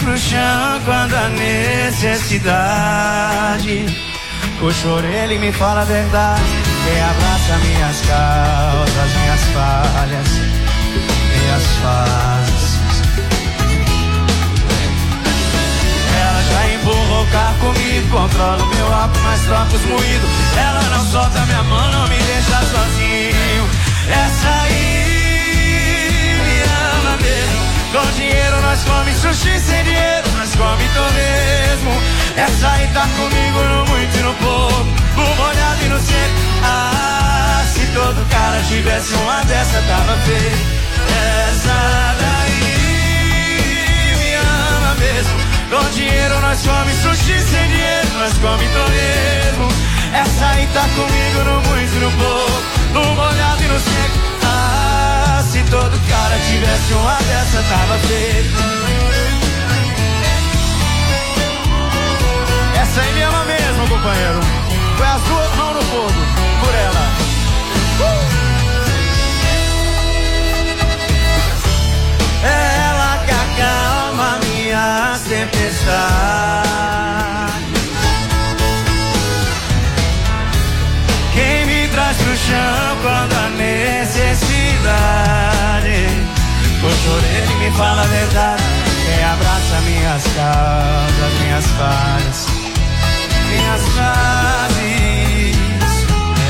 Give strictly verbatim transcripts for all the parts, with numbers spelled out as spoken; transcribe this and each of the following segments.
pro chão quando a necessidade puxa a orelha e me fala a verdade. Quem abraça minhas causas, minhas falhas, minhas fases. Ela já empurrou o carro comigo, controla o meu álcool, mas troca os moídos. Ela não solta minha mão, não me deixa sozinho. Essa aí me ama mesmo. Com dinheiro nós come sushi, sem dinheiro nós come torresmo. Essa aí tá comigo no muito e no pouco, no molhado e no seco. Ah, se todo cara tivesse uma dessa tava feio. Essa daí me ama mesmo. Com dinheiro nós come sushi, sem dinheiro nós come torresmo. Essa aí tá comigo no muito e no pouco, no molhado e no seco. Ah, se todo cara tivesse uma dessa tava feio. Essa aí me ama mesmo, companheiro. Põe as duas mãos no fogo por ela. uh! Ela que acalma minha tempestade, quem me traz pro chão quando a necessidade puxa a orelha e me fala a verdade. Quem abraça minhas causas, minhas falhas, minhas fases.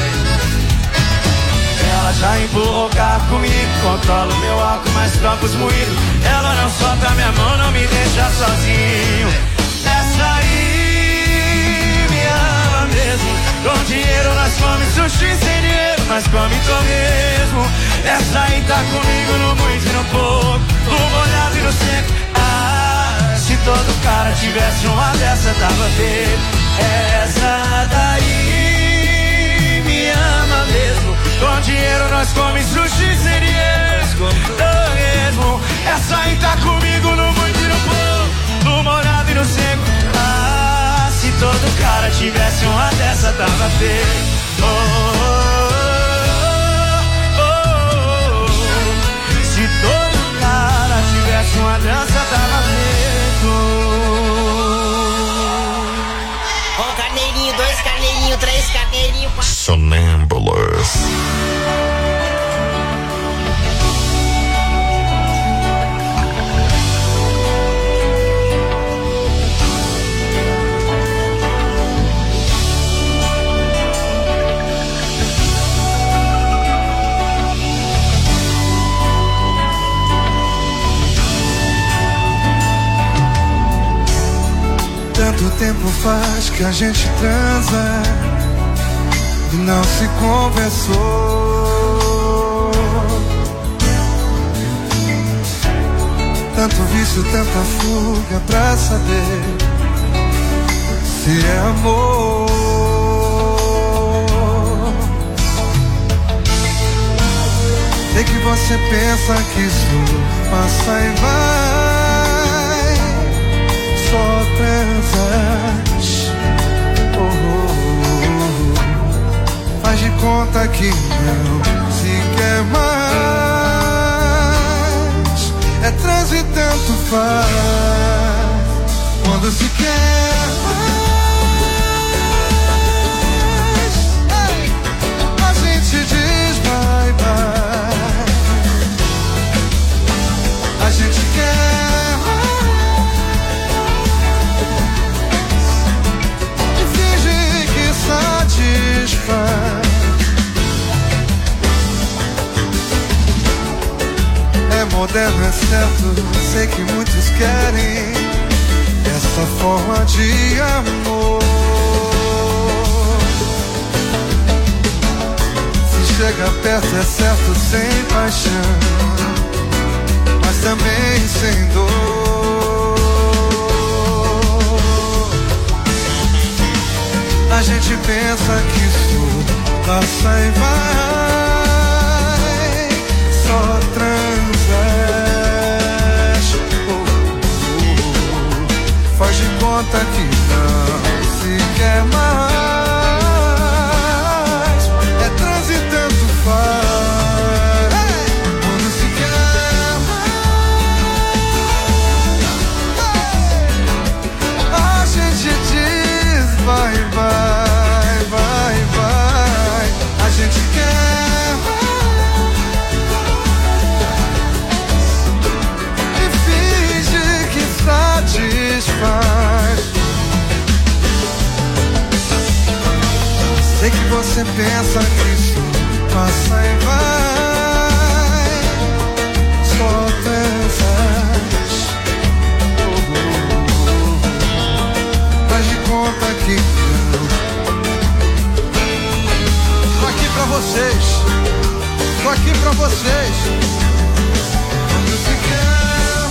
Ela já empurrou o carro comigo, controla o meu álcool, mas troca os moídos. Ela não solta minha mão, não me deixa sozinho. Essa aí me ama mesmo. Com dinheiro nós come sushi, sem dinheiro nós come torresmo. Essa aí tá comigo no muito e no pouco, no molhado e no seco. Ah, se todo cara tivesse uma dessa tava feio. Essa daí me ama mesmo. Com dinheiro nós come sushi, sem dinheiro torresmo. Essa aí tá comigo no muito e no pouco, no molhado e no seco. Ah, se todo cara tivesse uma dessa tava feio. Oh, oh, oh, oh. Se todo cara tivesse uma dessa tava feito. Um carneirinho, dois carneirinhos, três carneirinhos. Sonâmbulos. Tanto tempo faz que a gente transa e não se conversou. Tanto vício, tanta fuga pra saber se é amor. Sei que você pensa que isso passa e vai, só transas. Oh, oh, oh. Faz de conta que não se quer mais. É trans e tanto faz. Quando se quer mais, a gente diz bye bye. A gente quer mais e finge que satisfaz. É moderno, é certo, sei que muitos querem essa forma de amor. Se chega perto é certo, sem paixão, mas também sem dor. A gente pensa que isso passa e vai, só transas. Oh, oh, oh. Faz de conta que não se quer mais. É trans e tanto faz. Quando se quer mais, pensa que isso passa e vai. Só pensas, oh, oh, oh. Faz de conta que não. Tô aqui pra vocês, tô aqui pra vocês. Quando se quer,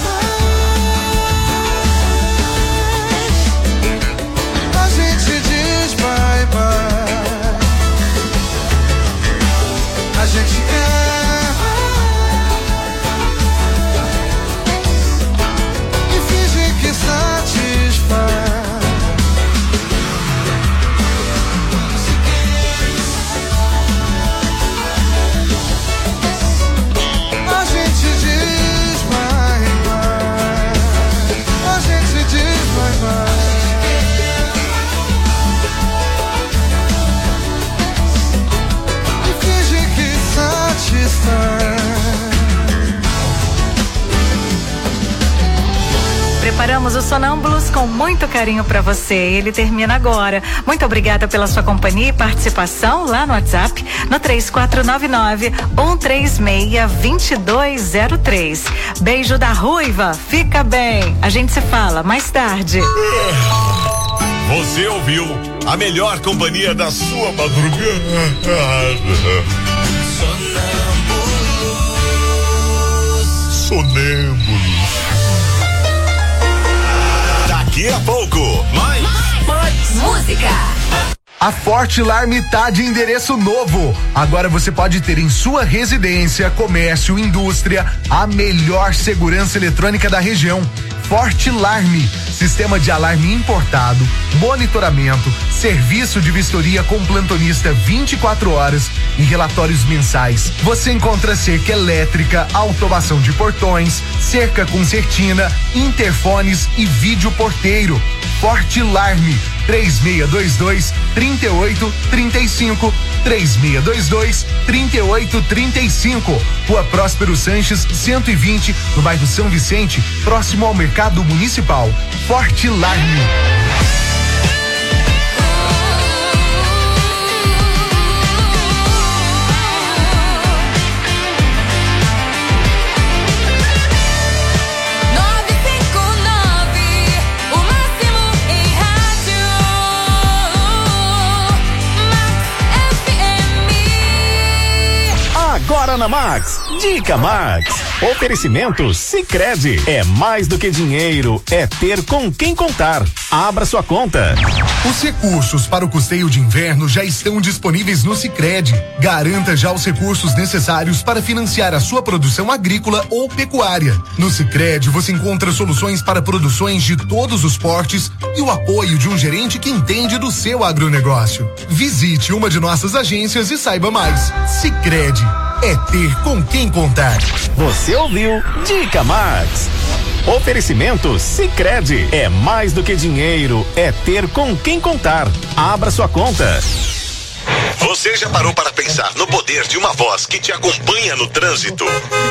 a gente diz bye bye. A gente erra e finge que satisfaz. A gente diz bye bye. A gente diz bye bye. Preparamos o Sonâmbulos com muito carinho para você. Ele termina agora. Muito obrigada pela sua companhia e participação lá no WhatsApp no três quatro nove nove, um três seis, dois dois zero três. Beijo da Ruiva. Fica bem. A gente se fala mais tarde. Você ouviu a melhor companhia da sua madrugada. Sonâmbulos. Daqui a pouco, mais, mais música. A Fortilarme tá de endereço novo. Agora você pode ter em sua residência, comércio, indústria, a melhor segurança eletrônica da região. Fortilarme, sistema de alarme importado, monitoramento, serviço de vistoria com plantonista vinte e quatro horas e relatórios mensais. Você encontra cerca elétrica, automação de portões, cerca com certina, interfones e vídeo porteiro. Fortilarme, três seis dois dois, três oito três cinco, três seis dois dois, três oito três cinco. Rua Próspero Sanches, cento e vinte, no bairro São Vicente, próximo ao Mercado Municipal. Fortilarme. Agora na Max, Dica Max. Oferecimento Sicredi. É mais do que dinheiro, é ter com quem contar. Abra sua conta. Os recursos para o custeio de inverno já estão disponíveis no Sicredi. Garanta já os recursos necessários para financiar a sua produção agrícola ou pecuária. No Sicredi você encontra soluções para produções de todos os portes e o apoio de um gerente que entende do seu agronegócio. Visite uma de nossas agências e saiba mais. Sicredi. É ter com quem contar. Você ouviu Dica Max. Oferecimento Sicredi. É mais do que dinheiro, é ter com quem contar. Abra sua conta. Você já parou para pensar no poder de uma voz que te acompanha no trânsito?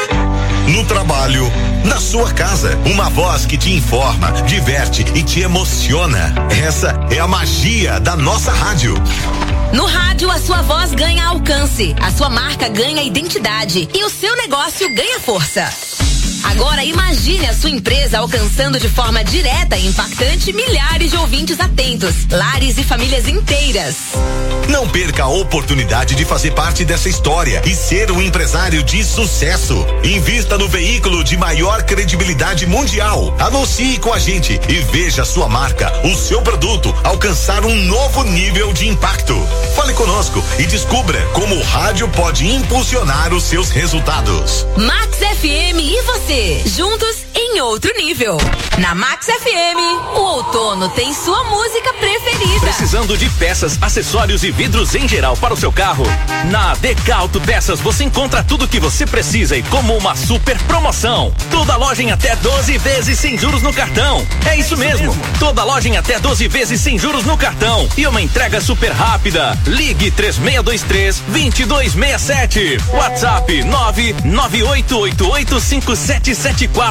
No trabalho, na sua casa, uma voz que te informa, diverte e te emociona. Essa é a magia da nossa rádio. No rádio, a sua voz ganha alcance, a sua marca ganha identidade e o seu negócio ganha força. Agora imagine a sua empresa alcançando de forma direta e impactante milhares de ouvintes atentos, lares e famílias inteiras. Não perca a oportunidade de fazer parte dessa história e ser um empresário de sucesso. Invista no veículo de maior credibilidade mundial. Anuncie com a gente e veja a sua marca, o seu produto alcançar um novo nível de impacto. Fale conosco e descubra como o rádio pode impulsionar os seus resultados. Max F M e você, juntos em outro nível. Na Max F M, o outono tem sua música preferida. Precisando de peças, acessórios e vidros em geral para o seu carro? Na Decauto Peças você encontra tudo o que você precisa e como uma super promoção. Toda loja em até doze vezes sem juros no cartão. É isso mesmo. Toda loja em até doze vezes sem juros no cartão e uma entrega super rápida. Ligue três seis dois três, dois dois seis sete. WhatsApp nove nove oito oito oito cinco sete sete quatro.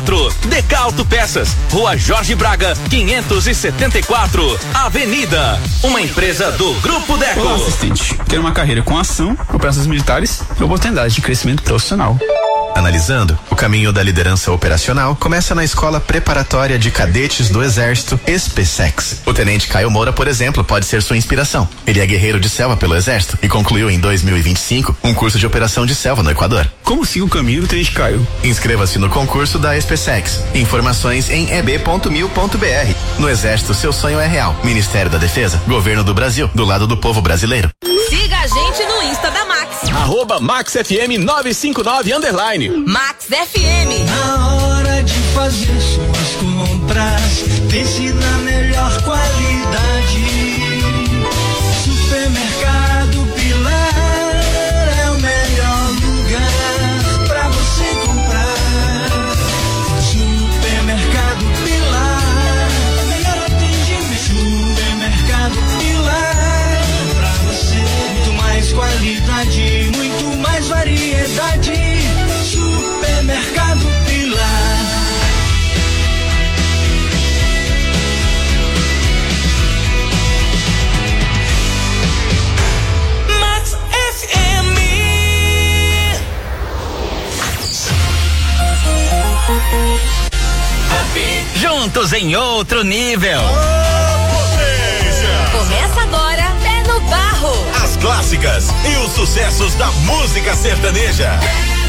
Decauto Peças, Rua Jorge Braga, quinhentos e setenta e quatro, Avenida. Uma empresa do Grupo Deco. Olá, assistente. Quero uma carreira com ação, operações militares e oportunidade de crescimento profissional. Analisando, o caminho da liderança operacional começa na Escola Preparatória de Cadetes do Exército, ESPESEX. O tenente Caio Moura, por exemplo, pode ser sua inspiração. Ele é guerreiro de selva pelo Exército e concluiu em dois mil e vinte e cinco um curso de operação de selva no Equador. Como siga o caminho do tenente Caio? Inscreva-se no concurso da ESPESEX. Informações em e b ponto mil ponto b r. No Exército, seu sonho é real. Ministério da Defesa, Governo do Brasil, do lado do povo brasileiro. Siga a gente no Insta da Max. Arroba Max F M nove cinco nove underline. Max F M. Na hora de fazer suas compras, pense na melhor qualidade. Supermercado Pilar é o melhor lugar pra você comprar. Supermercado Pilar, melhor atendimento. Supermercado Pilar, pra você muito mais qualidade, muito mais variedade. Supermercado Pilar. Max F M. Juntos em outro nível. Começa agora, é no barro. As clássicas e os sucessos da música sertaneja.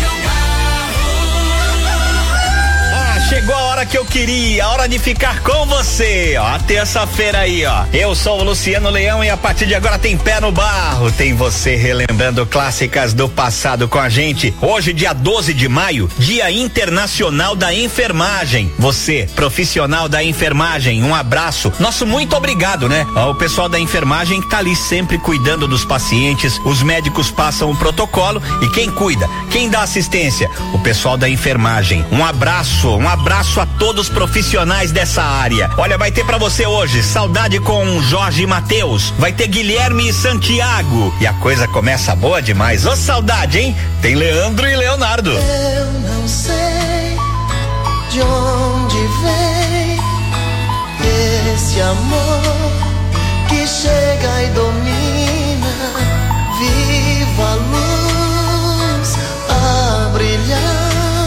Chegou a hora que eu queria, a hora de ficar com você, ó, a terça-feira aí, ó. Eu sou o Luciano Leão e a partir de agora tem Pé no Barro, tem você relembrando clássicas do passado com a gente. Hoje, dia doze de maio, Dia Internacional da Enfermagem. Você, profissional da enfermagem, um abraço. Nosso muito obrigado, né? Ó, o pessoal da enfermagem que tá ali sempre cuidando dos pacientes, os médicos passam o protocolo e quem cuida, quem dá assistência? O pessoal da enfermagem. Um abraço, um abraço abraço a todos os profissionais dessa área. Olha, vai ter pra você hoje Saudade com Jorge Mateus, vai ter Guilherme e Santiago e a coisa começa boa demais. Ô saudade, hein? Tem Leandro e Leonardo. Eu não sei de onde vem esse amor que chega e domina. Viva a luz a brilhar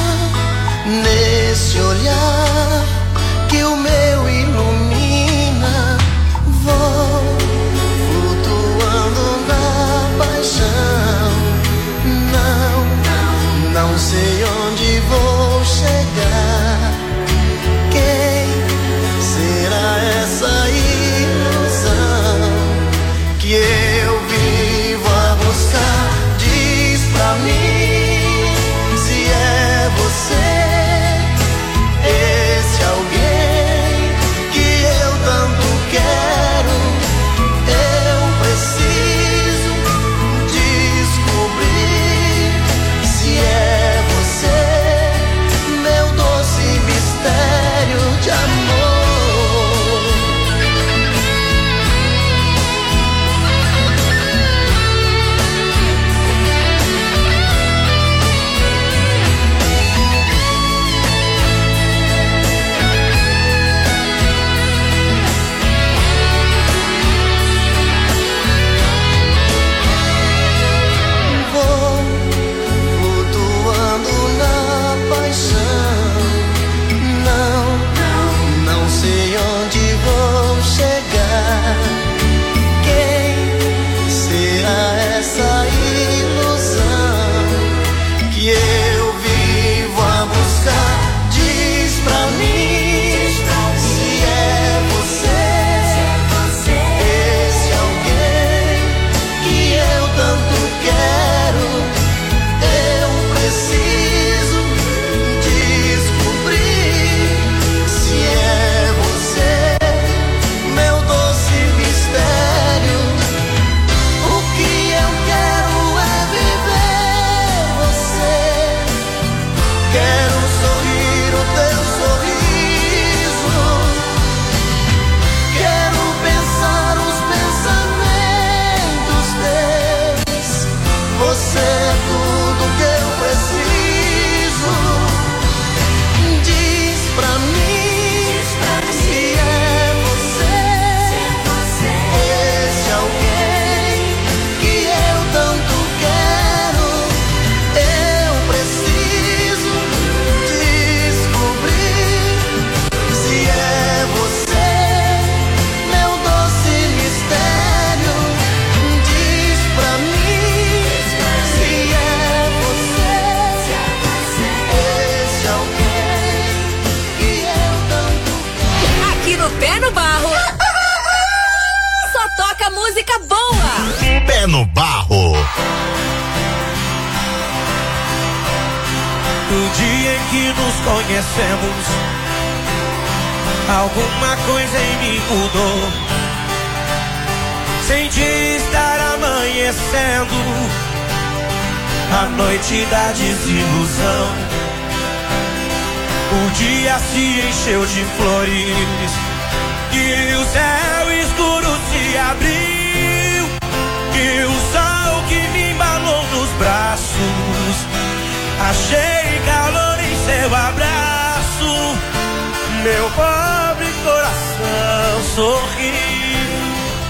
nesse olhar que o meu ilumina. Vou flutuando na paixão. Não, não sei onde vou chegar. Quem será essa ilusão Pé no Barro. Só toca música boa. Pé no Barro. No dia em que nos conhecemos, alguma coisa em mim mudou. Senti estar amanhecendo a noite da desilusão. O dia se encheu de flores e o céu escuro se abriu. E o sol que me embalou nos braços, achei calor em seu abraço. Meu pobre coração sorriu.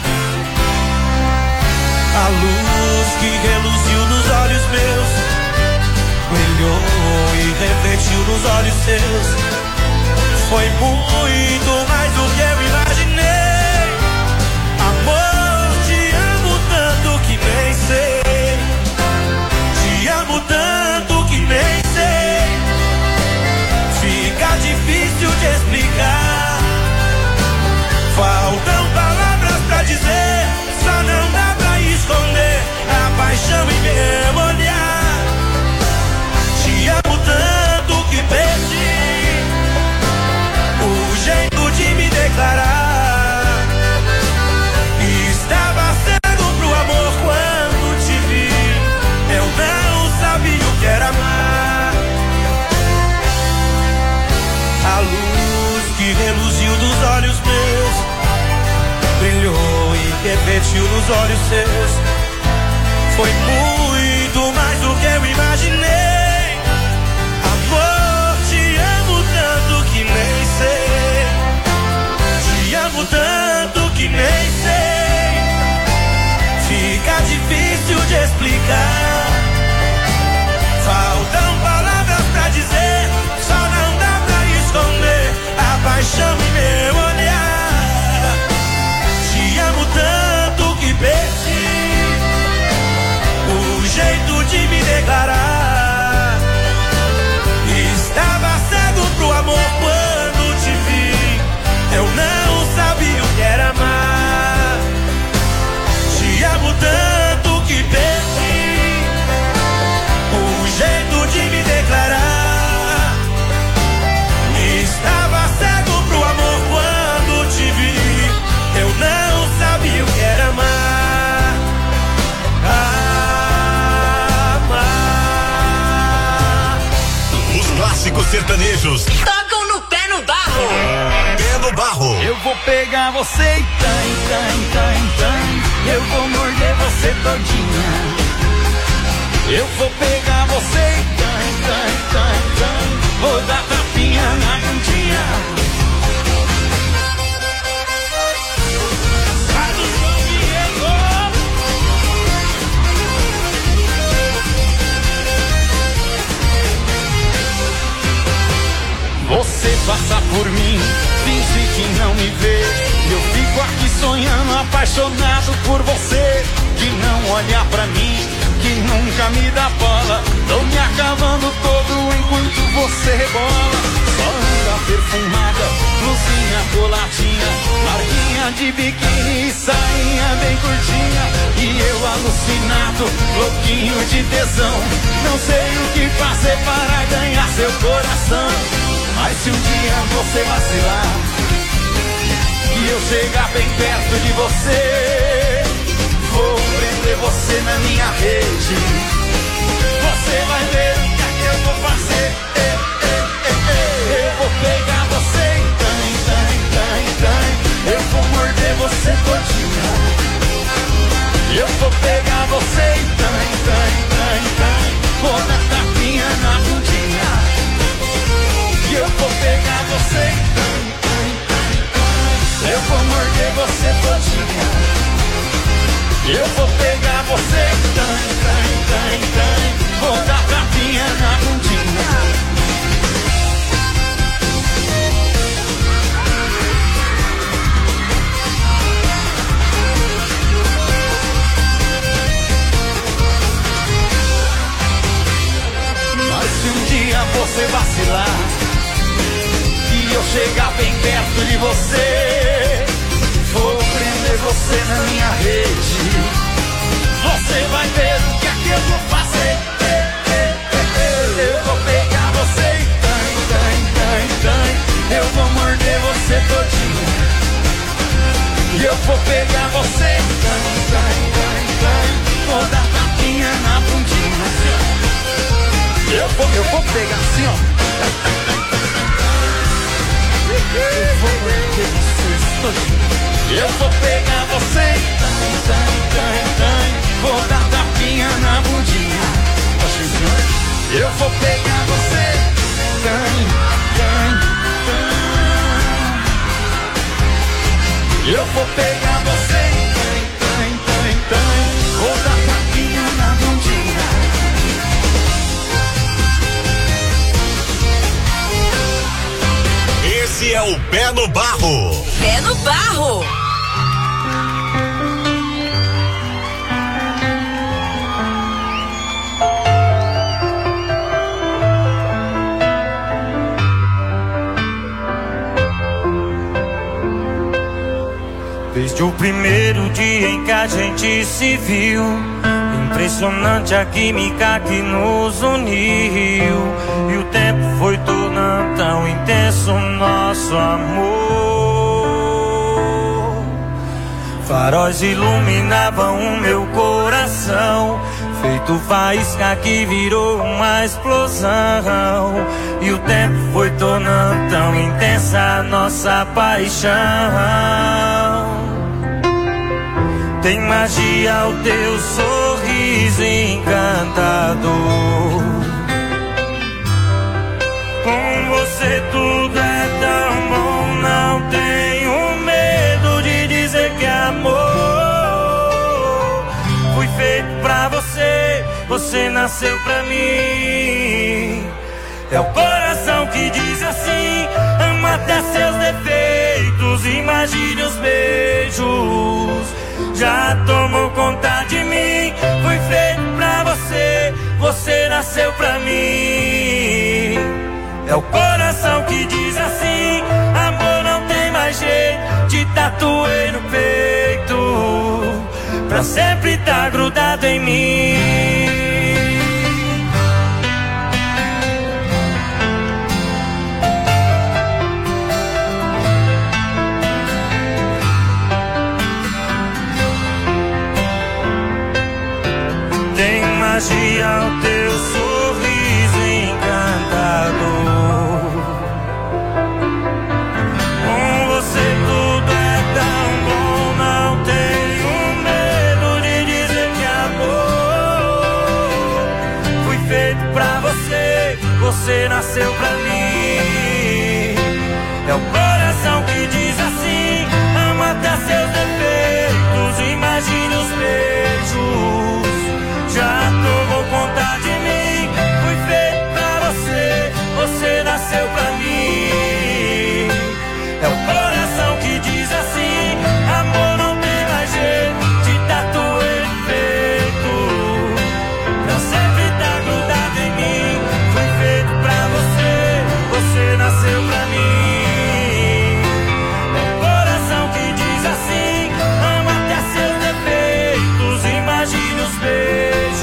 A luz que reluziu nos olhos meus brilhou e refletiu nos olhos seus. Foi muito mais do que eu imaginei. Amor, te amo tanto que nem sei. Te amo tanto que nem sei. Fica difícil de explicar. Faltam palavras pra dizer, só não dá pra esconder a paixão em meu olhar. Te amo tanto que perdi o jeito de me declarar. Estava cego pro amor quando te vi. Eu não sabia o que era amar. A luz que reluziu dos olhos meus brilhou e refletiu nos olhos seus. Foi muito mais do que eu imaginei. Amor, te amo tanto que nem sei. Te amo tanto que nem sei. Fica difícil de explicar. Faltam palavras pra dizer, só não dá pra esconder a paixão em meu olhar. Te amo tanto que perdi o jeito de me declarar. Estava cego pro amor quando te vi. Eu não sabia o que era amar. Te amo tanto que perdi o jeito de me declarar. Estava cego pro amor quando te vi. Eu não sabia o que era amar. Amar. Os clássicos sertanejos Tocam no Pé no Barro. Pé no Barro. Eu vou pegar você e tan, tan, tan, tan. Eu vou morder você todinha. Eu vou pegar você e tan, tan, tan, tan. Vou dar tapinha na bundinha. Sai do São Diego. Você passa por mim, finge que não me vê. Eu fico aqui sonhando, apaixonado por você. Que não olha pra mim, que nunca me dá bola. Tô me acabando todo enquanto você rebola. Só anda perfumada, blusinha coladinha, marquinha de biquíni e sainha bem curtinha. E eu alucinado, louquinho de tesão. Não sei o que fazer para ganhar seu coração. Mas se um dia você vacilar e eu chegar bem perto de você, vou prender você na minha rede. Você vai ver o que é que eu vou fazer. eh, eh, eh, eh. Eu vou pegar você e tan, tan, tan, tan. Eu vou morder você todinha. Eu vou pegar você e tan, tan, tan, tan. Vou dar tapinha na bundinha. Eu vou pegar você e tan, tan, tan, tan. Eu vou morder você todinha. Eu vou pegar você e tan, tan, tan, tan. Vou dar tapinha na bundinha. Mas se um dia você vacilar e eu chegar bem perto de você, você na minha rede. Você vai ver o que é que eu vou fazer. Eu vou pegar você e tan, tan, tan, tan. Eu vou morder você todinho. E eu vou pegar você e tan, tan, tan, tan. Vou dar tapinha na bundinha. Eu vou, eu vou pegar assim, ó. Eu vou morder você todinho. Eu vou pegar você e tan, tan, tan, tan. Vou dar tapinha na bundinha. Eu vou pegar você. Tan, tan, tan. Eu vou pegar você. Tan, tan, tan. Vou dar tapinha na bundinha. Esse é o Pé no Barro. Pé no Barro. Desde o primeiro dia em que a gente se viu, impressionante a química que nos uniu. E o tempo foi tornando tão intenso nosso amor. Faróis iluminavam o meu coração, feito faísca que virou uma explosão. E o tempo foi tornando tão intensa a nossa paixão. Tem magia o teu sorriso encantador. Com você tudo é tão bom, não tenho medo de dizer que é amor. Fui feito pra você, você nasceu pra mim. É o coração que diz assim, ama até seus defeitos, imagine os beijos. Já tomou conta de mim, fui feito pra você, você nasceu pra mim. É o coração que diz assim, amor não tem mais jeito, te tatuei no peito, pra sempre tá grudado em mim. Magia o teu sorriso encantador. Com você tudo é tão bom, não tenho medo de dizer que é amor. Fui feito pra você, você nasceu pra mim. É o coração que diz assim, ama até seus defeitos, imagine os beijos. Já tomou conta de mim, fui feito pra você, você nasceu pra mim. É o coração que diz assim, amor não tem mais jeito, te tatuei no peito, pra sempre tá grudado em mim. Fui feito pra você, você nasceu pra mim. É o coração que diz assim, ama até seus defeitos, imagine os beijos.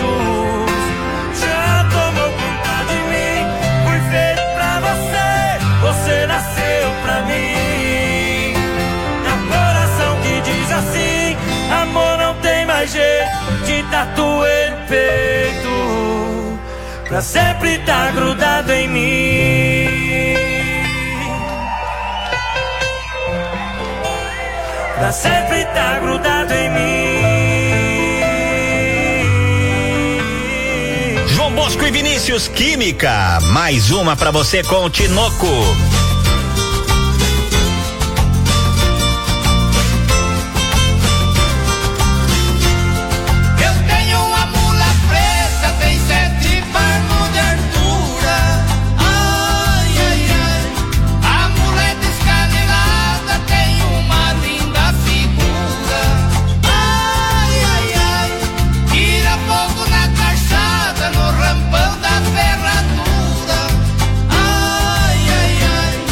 Você nasceu pra mim. É o coração que diz assim, amor não tem mais jeito, te tatuei no peito, pra sempre tá grudado em mim. Pra sempre tá grudado em mim. João Bosco e Vinícius, Química, mais uma pra você com o Tinoco. No rampão da ferradura, ai, ai, ai.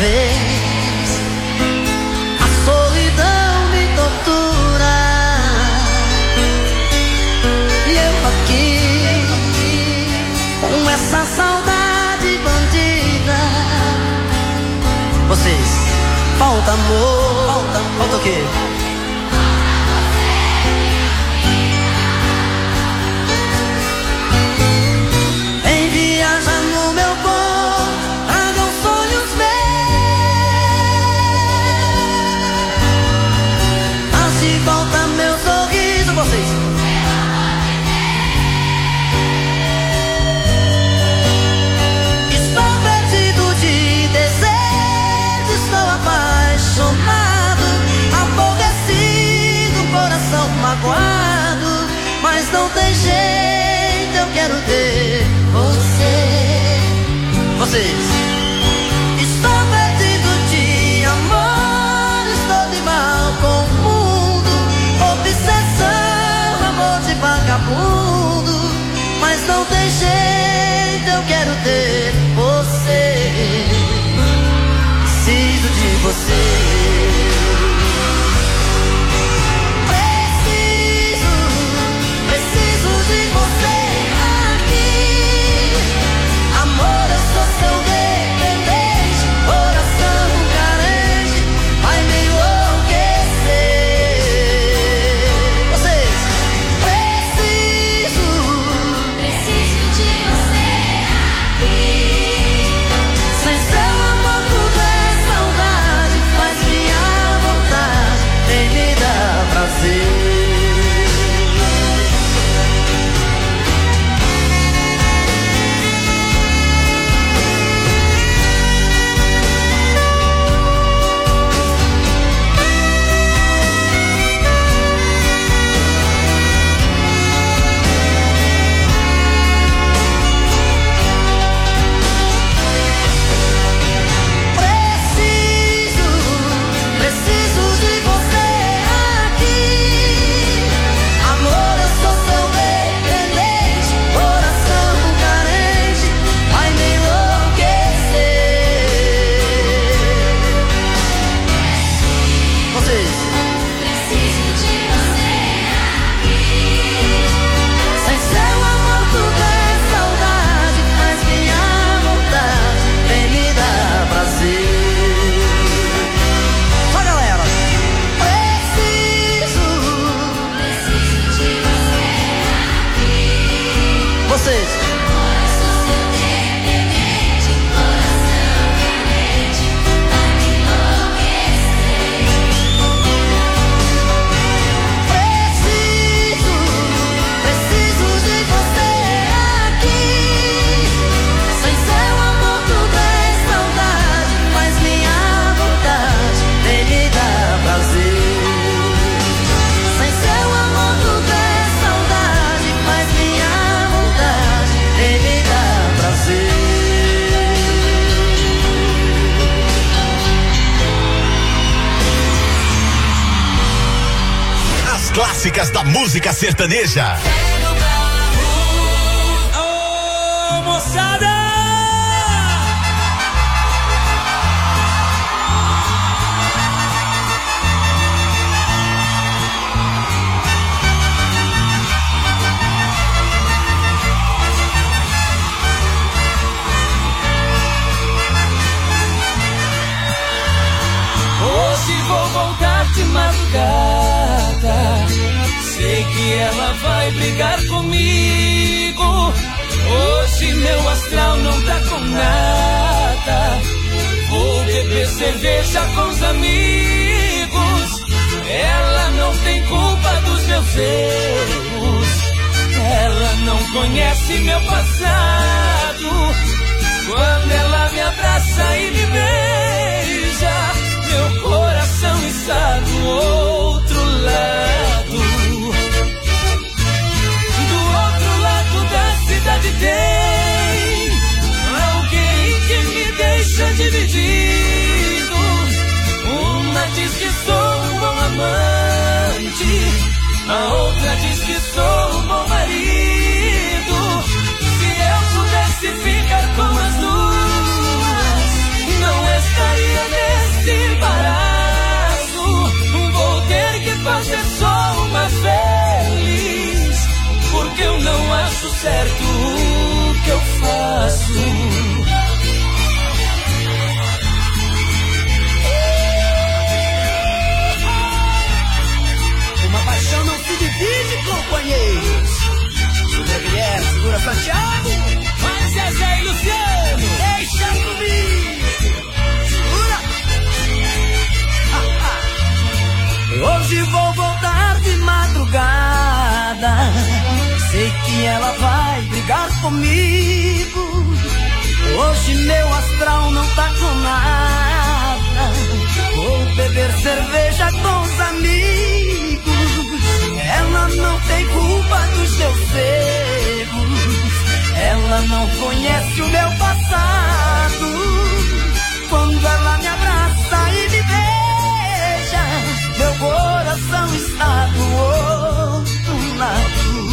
vez. A solidão me tortura e eu aqui com essa saudade bandida. Vocês, falta amor, falta, falta o quê? Vem viajar no meu corpo, tragam sonhos meus. Mas se falta meu sorriso, vocês. Estou perdido de desejo, estou apaixonado, aborrecido, coração magoado, mas não tem jeito, eu quero ter você. Vocês. Estou perdido de amor, estou de mal com o mundo, obsessão, amor de vagabundo, mas não tem jeito, eu quero ter você. Preciso de você. Preciso de você aqui. Amor, eu sou seu dependente, coração carente, vai me enlouquecer. Vocês, preciso, preciso de você aqui. Sem seu amor tudo é saudade, faz minha vontade, vem me dar prazer. Vocês. Preciso, preciso de você aqui. Sem seu amor tudo é saudade, mas minha vontade vem me dar prazer. Sem seu amor tudo é saudade, mas minha vontade vem me dar prazer. As clássicas da música sertaneja. Ô, moçada! Hoje vou voltar de madrugada, sei que ela vai brigar comigo. Hoje meu astral não tá com nada, vou beber cerveja com os amigos. Ela não tem culpa dos meus erros, ela não conhece meu passado. Quando ela me abraça e me beija, meu coração está do outro lado. Do outro lado da cidade tem alguém que me deixa dividido. Uma diz que sou um bom amante, a outra diz que sou um bom marido. Se eu pudesse ficar com as duas, não estaria comigo. Hoje meu astral não tá com nada. Vou beber cerveja com os amigos. Ela não tem culpa dos meus erros. Ela não conhece o meu passado. Quando ela me abraça e me beija, meu coração está do outro lado.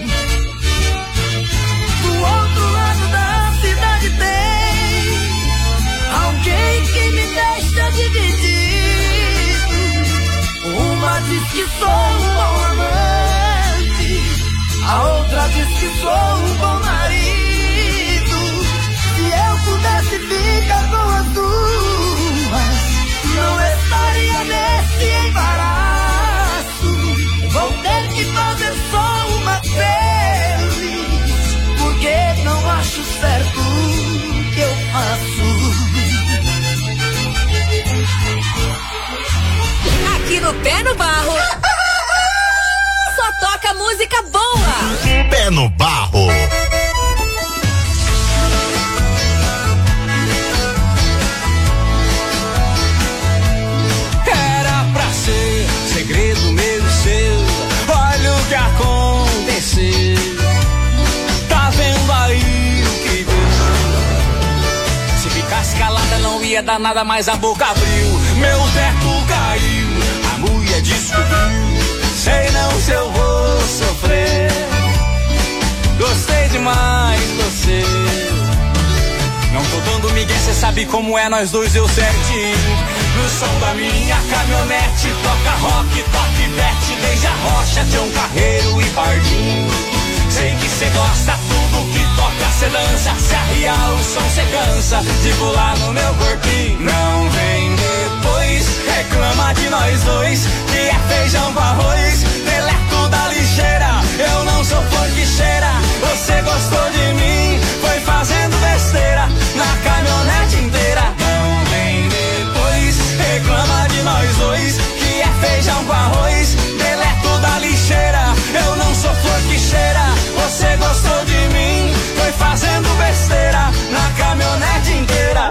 Do outro lado da cidade tem alguém que me deixa dividido. Uma diz que sou um bom amante, a outra diz que sou um bom marido. Se eu pudesse ficar com as duas, não estaria nesse embaraço. Vou ter que fazer só uma feliz, porque não acho certo o que eu faço. Aqui no Pé no Barro só toca música boa. Pé no Barro. Era pra ser segredo meu e seu. Olha o que aconteceu. Tá vendo aí o que deu? Se ficasse calada não ia dar nada, mas a boca abriu. Meu teto caiu, a mulher descobriu. Sei não se eu vou sofrer. Gostei demais de você. Não tô dando migué, cê sabe como é, nós dois eu certinho. No som da minha caminhonete, toca rock, toca Ivete, desde a Rocha, Tião Carreiro e Pardinho. Sei que cê gosta, tudo que toca cê dança. Se arriar o som cê cansa de pular no meu corpinho. Não vem depois, reclama de nós dois, que é feijão com arroz, deleto da lixeira. Eu não sou flor que cheira, você gostou de mim, foi fazendo besteira na caminhonete inteira. Não vem depois, reclama de nós dois, que é feijão com arroz, deleto da lixeira. Eu não sou flor que cheira, você gostou de mim, foi fazendo besteira na caminhonete inteira.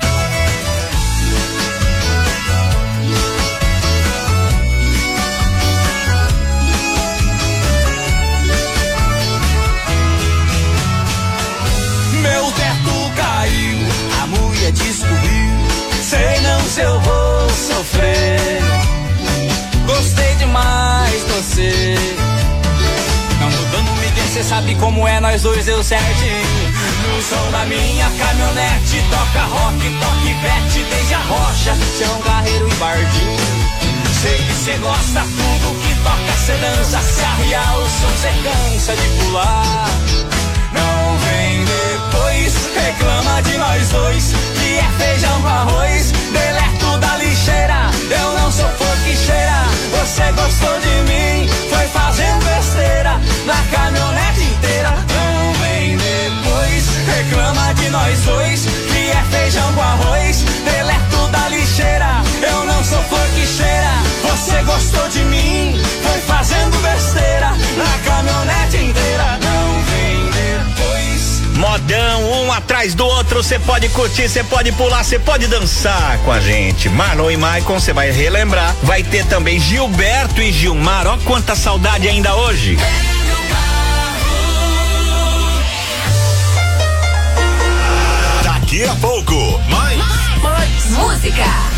Meu teto caiu, a mulher descobriu. Sei não se eu vou sofrer. Gostei demais de você. Não tô dando migué, cê sabe como é, nós dois deu certinho. No som da minha caminhonete, toca rock, toca Ivete, desde a Rocha, Tião Carreiro e Bardinho. Sei que cê gosta, tudo que toca cê dança. Se arriar o som cê cansa de pular. Não vem depois, reclama de nós dois, que é feijão com arroz, deleto da lixeira. Eu não sou flor que cheira, você gostou de mim, foi fazendo besteira na caminhonete inteira. Não vem depois, reclama de nós dois, que é feijão com arroz, deleto da lixeira. Eu não sou flor que cheira, você gostou de mim, foi fazendo besteira na caminhonete inteira. Não vem depois. Modão, um atrás do outro, você pode curtir, você pode pular, você pode dançar com a gente. Marlon e Maicon, você vai relembrar. Vai ter também Gilberto e Gilmar, ó quanta saudade ainda hoje. Daqui a pouco, mais, mais, mais música.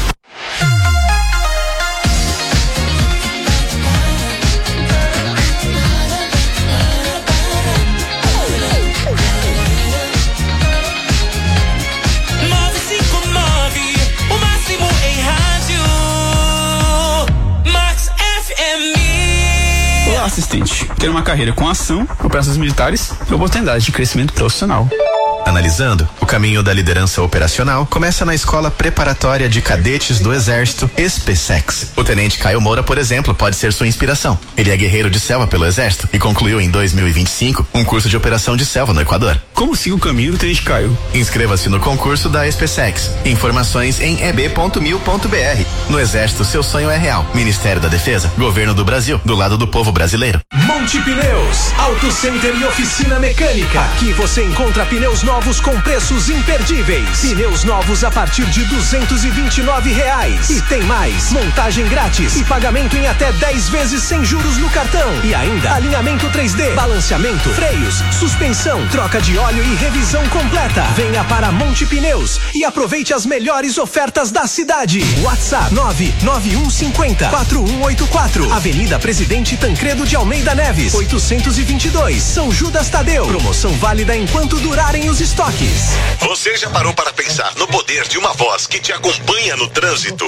Olá, assistente. Quero uma carreira com ação, operações militares e oportunidades de crescimento profissional. Analisando, o caminho da liderança operacional começa na Escola Preparatória de Cadetes do Exército SpaceX. O tenente Caio Moura, por exemplo, pode ser sua inspiração. Ele é guerreiro de selva pelo Exército e concluiu em dois mil e vinte e cinco um curso de operação de selva no Equador. Como siga o caminho do tenente Caio? Inscreva-se no concurso da SpaceX. Informações em e b ponto mil ponto b r. No Exército, seu sonho é real. Ministério da Defesa, Governo do Brasil, do lado do povo brasileiro. Monte Pneus, Auto Center e Oficina Mecânica. Aqui você encontra pneus novos com preços imperdíveis. Pneus novos a partir de duzentos e vinte e nove reais. E tem mais, montagem grátis e pagamento em até dez vezes sem juros no cartão. E ainda alinhamento três D, balanceamento, freios, suspensão, troca de óleo e revisão completa. Venha para Monte Pneus e aproveite as melhores ofertas da cidade. WhatsApp nove nove um cinco zero quatro um oito quatro. Avenida Presidente Tancredo de Almeida Neves, oitocentos e vinte e dois, São Judas Tadeu. Promoção válida enquanto durarem os estoques. Você já parou para pensar no poder de uma voz que te acompanha no trânsito?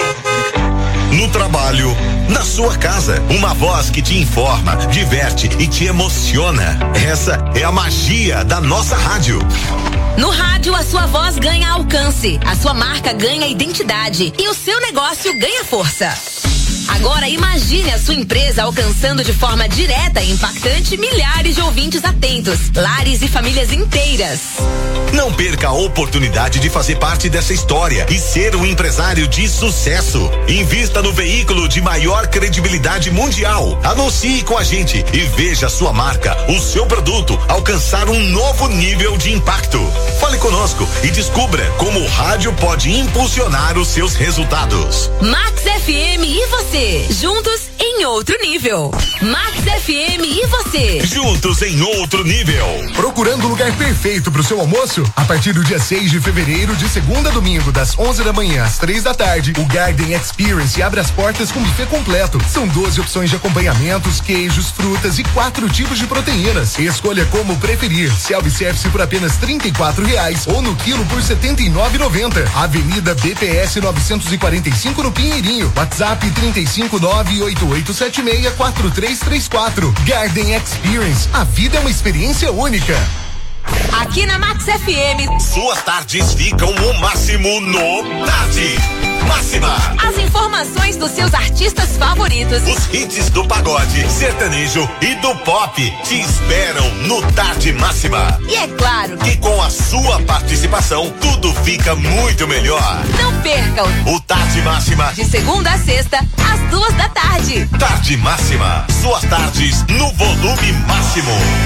No trabalho, na sua casa, uma voz que te informa, diverte e te emociona. Essa é a magia da nossa rádio. No rádio, a sua voz ganha alcance, a sua marca ganha identidade e o seu negócio ganha força. Agora imagine a sua empresa alcançando de forma direta e impactante milhares de ouvintes atentos, lares e famílias inteiras. Não perca a oportunidade de fazer parte dessa história e ser um empresário de sucesso. Invista no veículo de maior credibilidade mundial. Anuncie com a gente e veja a sua marca, o seu produto alcançar um novo nível de impacto. Fale conosco e descubra como o rádio pode impulsionar os seus resultados. Max F M e você, juntos em outro nível. Max F M e você, juntos em outro nível. Procurando o lugar perfeito para o seu almoço? A partir do dia seis de fevereiro, de segunda a domingo, das onze da manhã às três da tarde, o Garden Experience abre as portas com buffet completo. São doze opções de acompanhamentos, queijos, frutas e quatro tipos de proteínas. Escolha como preferir. Self-service por apenas trinta e quatro reais ou no quilo por setenta e nove reais e noventa centavos. Avenida B P S novecentos e quarenta e cinco no Pinheirinho. WhatsApp trinta e cinco nove oito oito sete seis quatro três três quatro. Garden Experience. A vida é uma experiência única. Aqui na Max F M, suas tardes ficam o máximo no Tarde Máxima. As informações dos seus artistas favoritos, os hits do pagode, sertanejo e do pop te esperam no Tarde Máxima. E é claro que com a sua participação tudo fica muito melhor. Não perca o, o Tarde Máxima de segunda a sexta às duas da tarde. Tarde Máxima, suas tardes no volume máximo.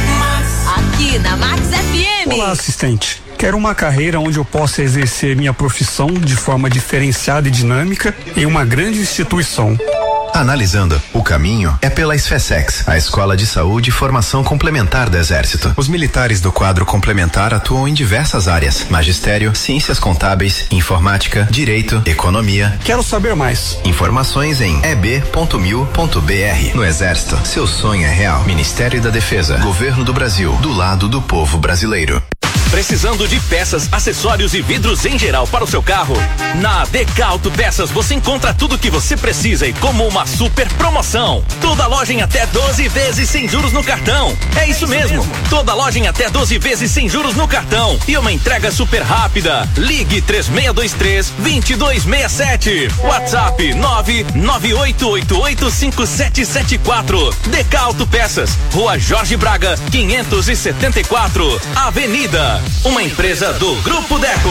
Aqui na Max F M. Olá, assistente. Quero uma carreira onde eu possa exercer minha profissão de forma diferenciada e dinâmica em uma grande instituição. Analisando, o caminho é pela SpaceX, a Escola de Saúde e Formação Complementar do Exército. Os militares do quadro complementar atuam em diversas áreas: magistério, ciências contábeis, informática, direito, economia. Quero saber mais. Informações em e b ponto mil ponto b r. No Exército, seu sonho é real. Ministério da Defesa, Governo do Brasil, do lado do povo brasileiro. Precisando de peças, acessórios e vidros em geral para o seu carro? Na Decauto Peças você encontra tudo o que você precisa e como uma super promoção. Toda loja em até doze vezes sem juros no cartão. É isso mesmo. Toda loja em até doze vezes sem juros no cartão. E uma entrega super rápida. Ligue três seis dois três, dois dois seis sete. WhatsApp nove nove oito oito oito cinco sete sete quatro. Decauto Peças, Rua Jorge Braga, quinhentos e setenta e quatro, Avenida. Uma empresa do Grupo Deco.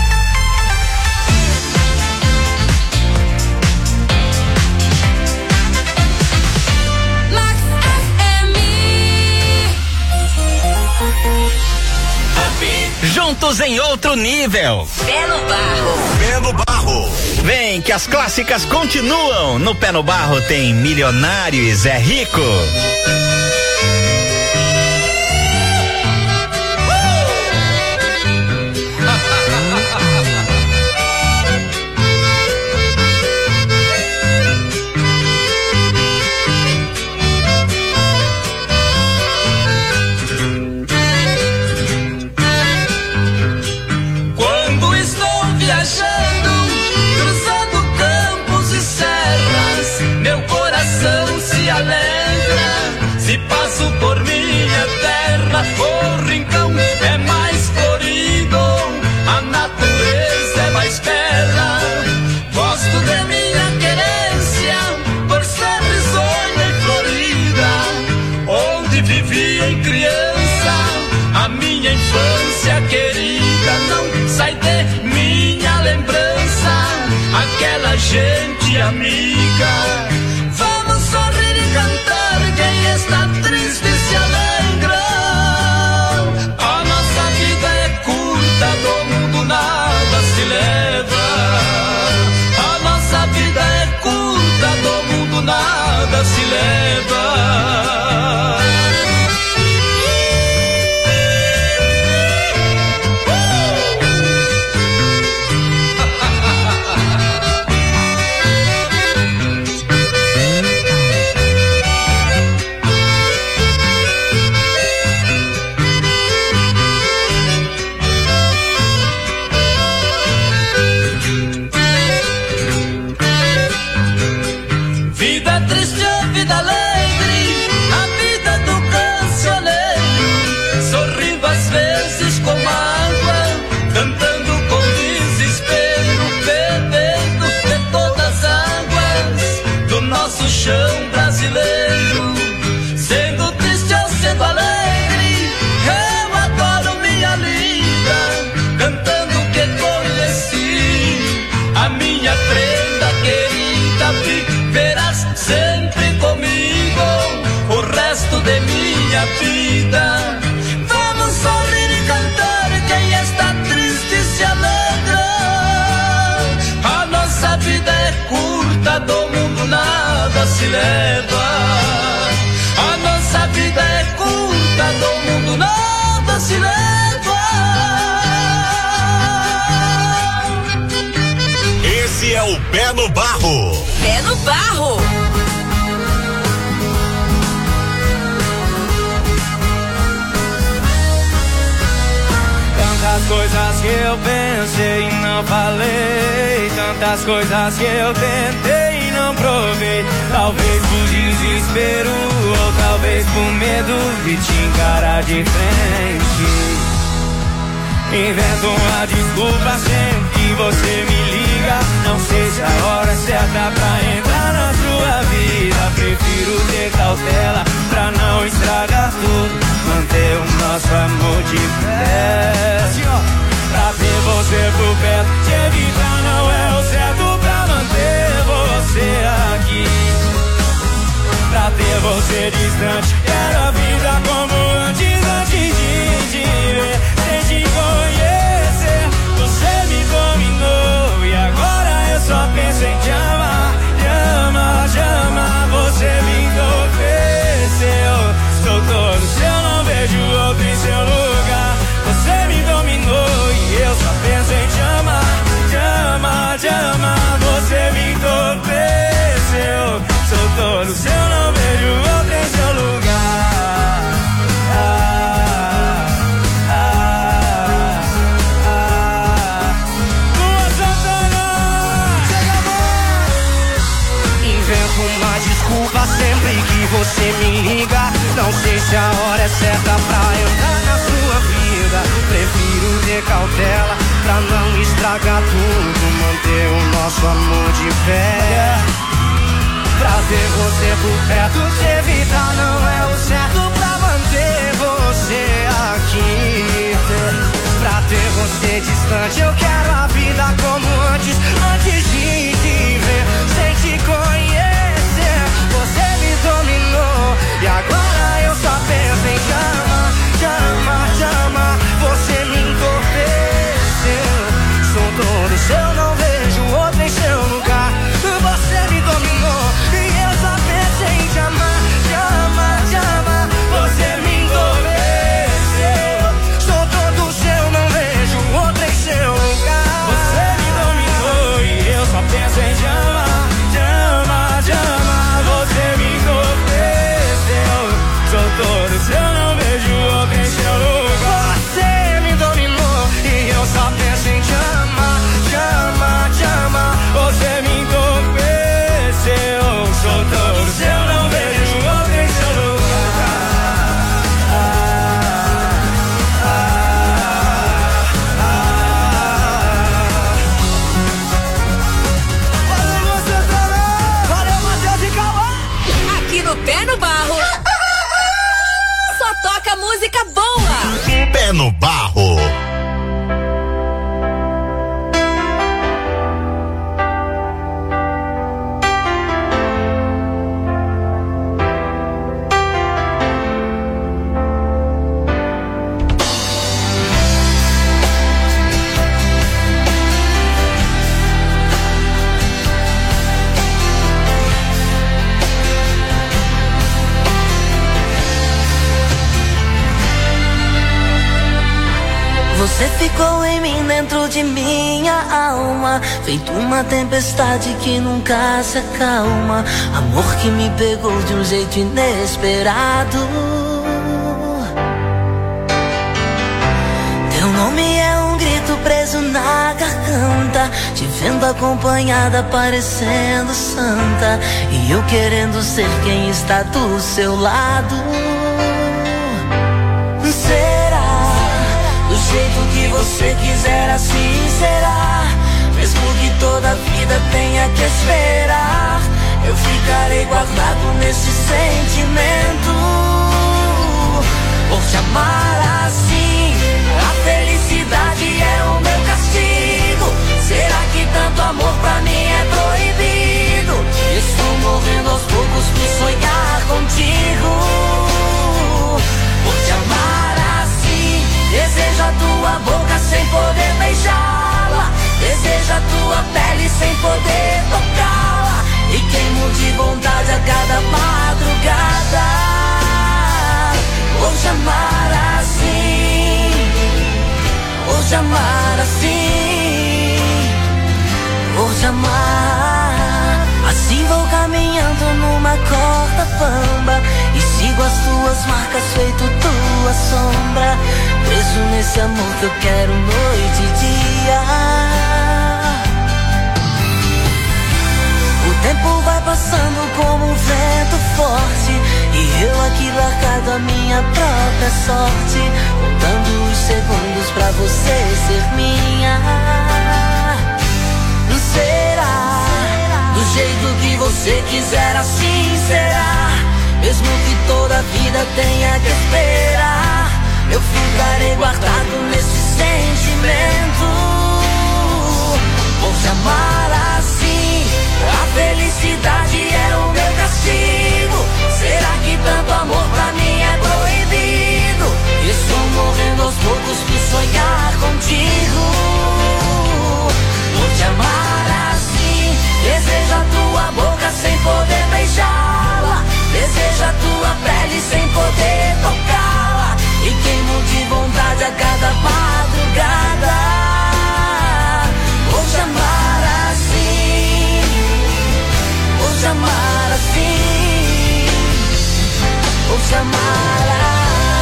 Max F M. Juntos em outro nível. Pé no barro. Pé no barro. Vem que as clássicas continuam. No Pé no Barro tem Milionário e Zé Rico. Se aquela gente amiga. Vamos sorrir e cantar, quem está triste se alegra. A nossa vida é curta, do mundo nada se leva. A nossa vida é curta, do mundo nada se leva. Chão brasileiro, sendo triste ou sendo alegre, eu adoro minha linda, cantando o que conheci. A minha prenda querida, viverás sempre comigo o resto de minha vida. Vamos sorrir e cantar, quem está triste se alegra. A nossa vida é curta, do mundo nada se leva. A nossa vida é curta, do mundo nada se leva. Esse é o Pé no Barro. Pé no Barro. Tantas coisas que eu pensei e não falei, tantas coisas que eu tentei e não provei. Talvez por desespero ou talvez por medo de te encarar de frente. Invento uma desculpa sempre que você me liga. Não sei se a hora é certa pra entrar na sua vida. Prefiro ter cautela pra não estragar tudo, manter o nosso amor de pé. Pra ter você por perto, te evitar não é o certo pra manter você aqui. Pra ter você distante, quero a vida como antes, antes de te ver. Sem te conhecer, você me dominou e agora eu só penso em te amar. Te amar, te amar, você me enlouqueceu. Sou todo seu, não vejo outro em seu lugar. Você me dominou e eu só penso em te amar. Te amar, te amar, você me enlouqueceu. Sou todo seu, não vejo outro em seu lugar. Ah, ah, ah. Lua Santana, invento uma desculpa sempre que você me liga. Não sei se a hora é certa pra entrar na sua vida. Prefiro ter cautela pra não estragar tudo, manter o nosso amor de pé. Pra ter você por perto, te evitar não é o certo pra manter você aqui. Pra ter você distante, eu quero a vida como antes, antes de te ver. Sem te conhecer, você me dominou e agora eu só penso em te amar, te amar, te amar. Você me entorpeceu, sou todo seu, não vejo outro em seu lugar. Você me dominou e eu só penso em te amar, te amar, te amar. Você me entorpeceu, sou todo seu, não vejo outro em seu lugar. Você me dominou dentro de minha alma, feito uma tempestade que nunca se acalma. Amor que me pegou de um jeito inesperado. Teu nome é um grito preso na garganta, te vendo acompanhada parecendo santa, e eu querendo ser quem está do seu lado. Será do jeito que você quiser, assim será. Mesmo que toda a vida tenha que esperar, eu ficarei guardado nesse sentimento. Por te amar assim, a felicidade é o meu castigo. Será que tanto amor pra mim é proibido? Estou morrendo aos poucos por sonhar contigo. Por te amar assim, desejo a tua boca sem poder beijá-la, desejo a tua pele sem poder tocá-la, e queimo de vontade a cada madrugada. Vou te amar assim, vou te amar assim, vou te amar. Assim vou caminhando numa corda bamba e sigo as tuas marcas feito tua sombra, preso nesse amor que eu quero noite e dia. O tempo vai passando como um vento forte, e eu aqui largado a minha própria sorte, contando os segundos pra você ser minha. Será do jeito que você quiser, assim será. Mesmo que toda a vida tenha que esperar, eu ficarei guardado nesse sentimento. Vou te amar assim, a felicidade é o meu castigo. Será que tanto amor pra mim é proibido? Estou morrendo aos poucos por sonhar contigo. Vou te amar assim, desejo a tua boca sem poder beijá-la, desejo a tua pele sem poder tocá-la, e queimo de vontade a cada madrugada. Vou te amar assim, vou te amar assim, vou te amar assim.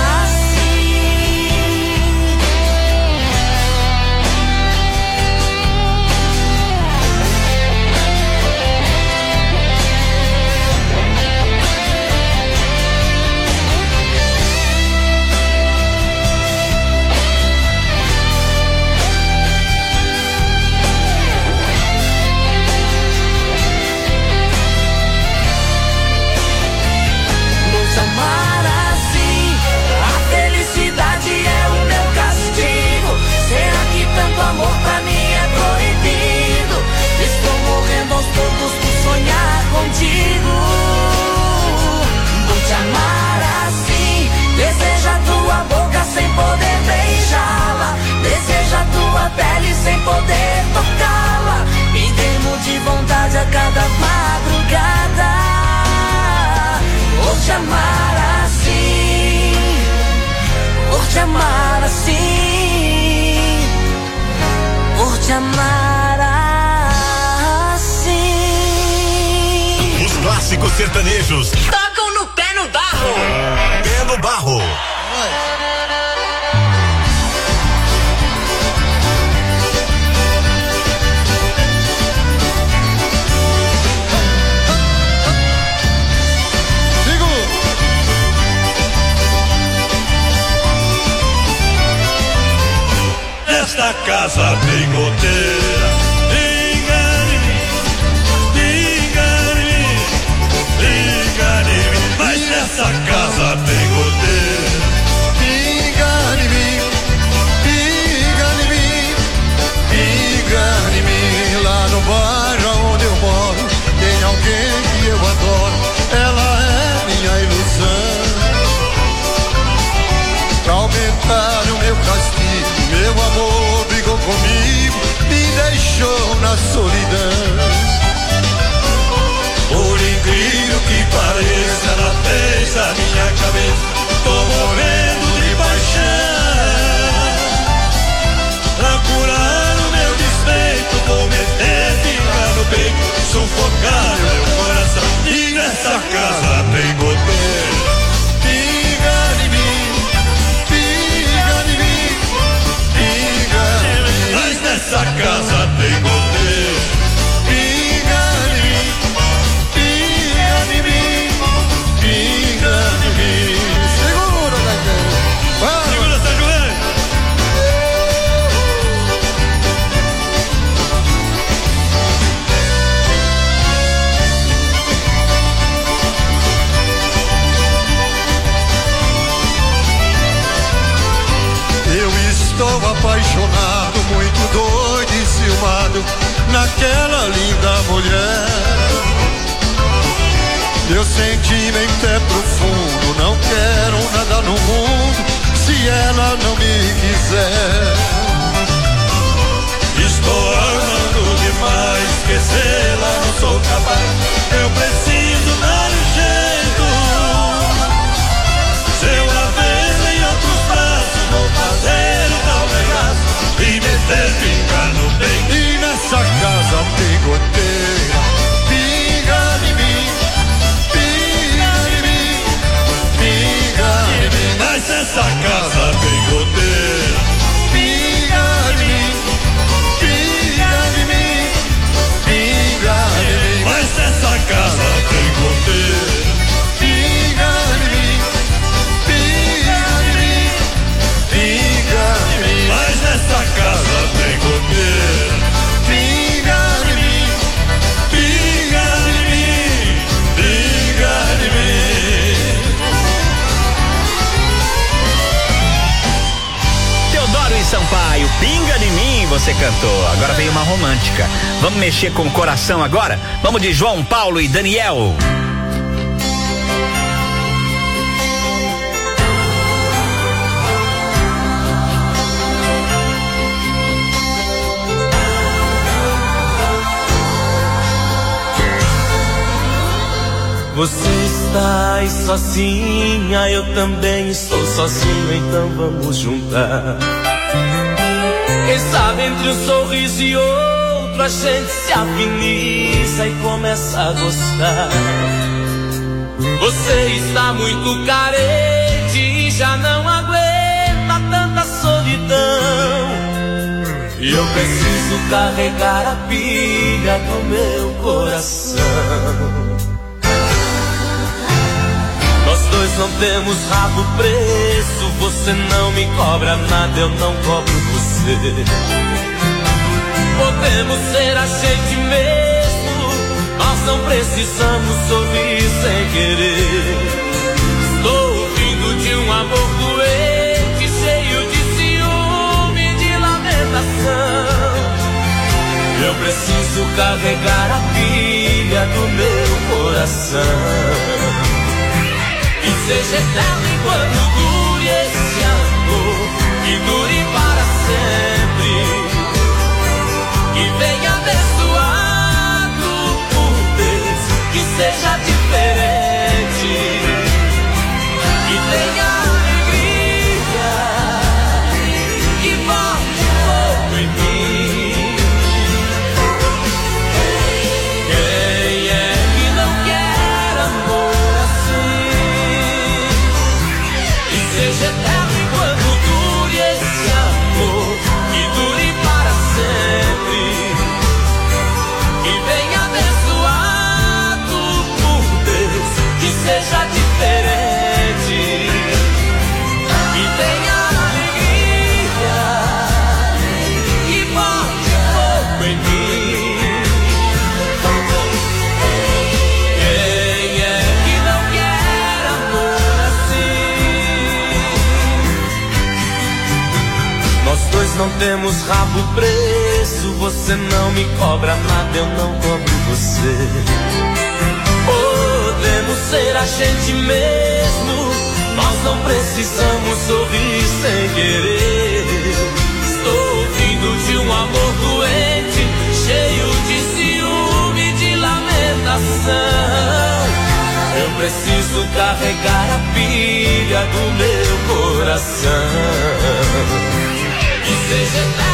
Amor pra mim é proibido. Estou morrendo aos poucos por sonhar contigo. Vou te amar assim, desejo a tua boca sem poder beijá-la, desejo a tua pele sem poder tocá-la, e queimo de vontade a cada madrugada. Vou te amar assim, vou te amar assim, por te amar assim. Os clássicos sertanejos tocam no pé no barro. Pé no barro. Esta casa tem goteira, engane-me, engane-me, engane-me, mas essa casa tem goteira, engane-me, engane-me, engane-me, lá no bairro onde eu moro, tem alguém que eu adoro, ela é minha ilusão, pra aumentar o meu castigo, meu amor brigou comigo, me apaixonado, muito doido e ciumado naquela linda mulher. Meu sentimento é profundo, não quero nada no mundo se ela não me quiser. Estou amando demais, esquecê-la não sou capaz. Eu preciso dar um jeito. Se eu a ver em outros braços, vou fazer o tal regaço e meter pinga no peito. E nessa casa tem goteira, pinga em mim, pinga em mim, pinga em mim. Mas essa casa tem goteira, pinga em mim, pinga em mim, pinga em mim. Mas essa casa tem goteira, pinga em mim, pinga em mim, pinga em mim. Mas essa casa tem goteira, pinga em mim, pinga em mim, pinga em mim. Teodoro e Sampaio, pinga de mim, você cantou. Agora vem uma romântica. Vamos mexer com o coração agora? Vamos de João Paulo e Daniel. você está aí sozinha, eu também estou sozinho, então vamos juntar. Quem sabe entre um sorriso e outro a gente se afiniza e começa a gostar. Você está muito carente e já não aguenta tanta solidão. E eu preciso carregar a pilha do meu coração. Nós dois não temos rabo preso, você não me cobra nada, eu não cobro você. Podemos ser a gente mesmo, nós não precisamos sorrir sem querer. Estou ouvindo de um amor doente, cheio de ciúme, de lamentação. Eu preciso carregar a pilha do meu coração. Que seja eterno enquanto dure esse amor, que dure para sempre, que venha abençoado por Deus, que seja diferente, que tenha alegria, que volte fogo em mim. Quem é que não quer amor assim? Seja eterno enquanto dure esse amor, que dure para sempre, que venha abençoado por Deus, que seja diferente, que tenha alegria, que bote fogo em mim. Quem é que não quer amor assim? Nós dois não temos rabo preso, você não me cobra nada, eu não cobro você. Podemos ser a gente mesmo, nós não precisamos sorrir sem querer. Estou ouvindo de um amor doente, cheio de ciúme, de lamentação. Eu preciso carregar a pilha do meu coração. Que seja